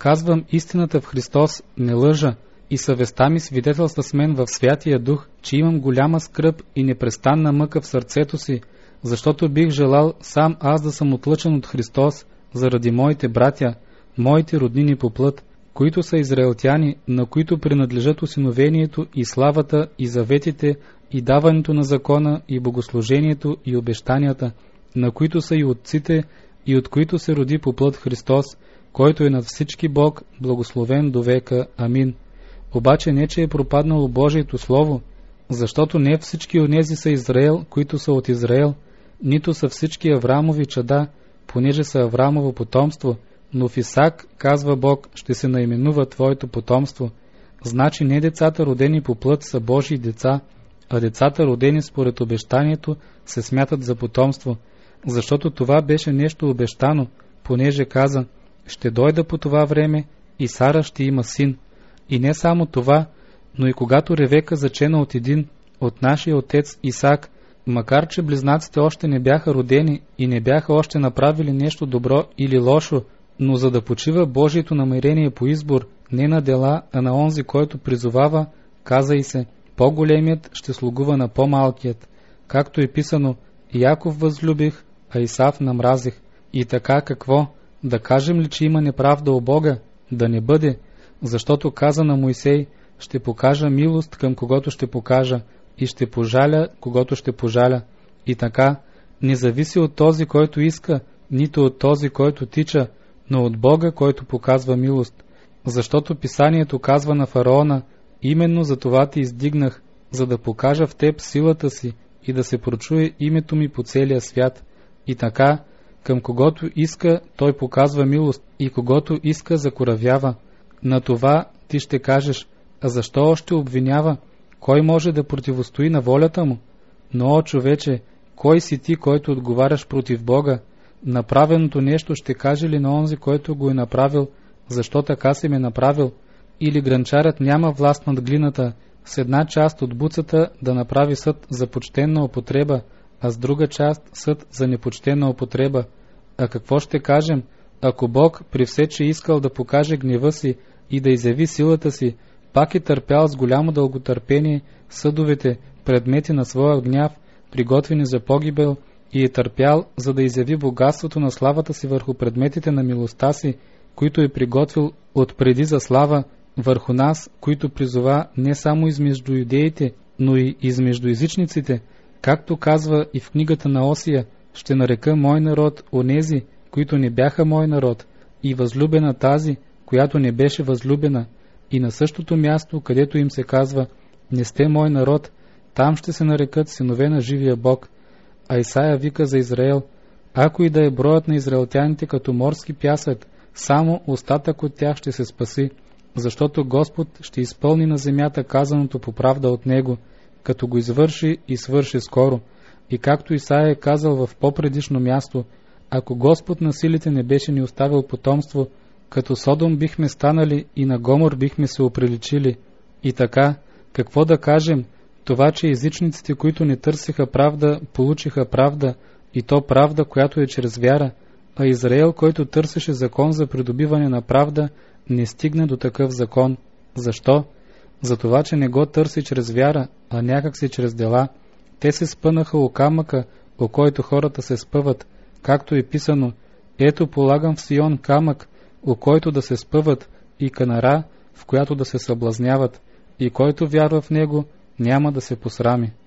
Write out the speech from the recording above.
казвам истината в Христос, не лъжа, и съвестта ми свидетелства с мен в Святия Дух, че имам голяма скръб и непрестанна мъка в сърцето си, защото бих желал сам аз да съм отлъчен от Христос заради моите братя, моите роднини по плът, които са израелтяни, на които принадлежат усиновението и славата и заветите и даването на закона и богослужението и обещанията, на които са и отците и от които се роди по плът Христос, който е над всички Бог, благословен до века. Амин. Обаче не, че е пропаднало Божието Слово, защото не всички онези са Израел, които са от Израел, нито са всички Авраамови чада, понеже са Авраамово потомство, но в Исак, казва Бог, ще се наименува твоето потомство. Значи не децата родени по плът са Божии деца, а децата родени според обещанието се смятат за потомство, защото това беше нещо обещано, понеже каза, ще дойда по това време и Сара ще има син. И не само това, но и когато Ревека зачена от един, от нашия отец Исак, макар че близнаците още не бяха родени и не бяха още направили нещо добро или лошо, но за да почива Божието намерение по избор, не на дела, а на онзи, който призовава, каза и се, по-големият ще слугува на по-малкият, както е писано, Яков възлюбих, а Исав намразих. И така какво? Да кажем ли, че има неправда у Бога? Да не бъде, защото каза на Мойсей, ще покажа милост към когото ще покажа и ще пожаля когото ще пожаля. И така, не зависи от този, който иска, нито от този, който тича, но от Бога, който показва милост. Защото писанието казва на фараона, именно за това те издигнах, за да покажа в теб силата си и да се прочуе името ми по целия свят. И така, към когото иска, той показва милост и когото иска, закоравява. На това ти ще кажеш, а защо още обвинява? Кой може да противостои на волята му? Но, о човече, кой си ти, който отговаряш против Бога? Направеното нещо ще каже ли на онзи, който го е направил, защо така си ме направил? Или гранчарят няма власт над глината, с една част от буцата да направи съд за почтенна употреба, а с друга част съд за непочтенна употреба. А какво ще кажем, ако Бог при все, че искал да покаже гнева си и да изяви силата си, пак е търпял с голямо дълготърпение съдовете, предмети на своя гняв, приготвени за погибел, и е търпял, за да изяви богатството на славата си върху предметите на милостта си, които е приготвил отпреди за слава, върху нас, които призова не само измежду юдеите, но и измежду езичниците, както казва и в книгата на Осия, ще нарека мой народ онези, които не бяха мой народ, и възлюбена тази, която не беше възлюбена, и на същото място, където им се казва, не сте мой народ, там ще се нарекат синове на живия Бог. А Исаия вика за Израел, ако и да е броят на израелтяните като морски пясък, само остатък от тях ще се спаси, защото Господ ще изпълни на земята казаното по правда от Него, като го извърши и свърши скоро. И както Исаия е казал в по-предишно място, ако Господ на силите не беше ни оставил потомство, като Содом бихме станали и на Гомор бихме се оприличили. И така, какво да кажем? Това, че езичниците, които не търсиха правда, получиха правда, и то правда, която е чрез вяра, а Израел, който търсеше закон за придобиване на правда, не стигна до такъв закон. Защо? Затова, че не го търси чрез вяра, а някак си чрез дела. Те се спънаха у камъка, о който хората се спъват, както е писано, ето полагам в Сион камък, о който да се спъват, и канара, в която да се съблазняват, и който вярва в него, няма да се посрами.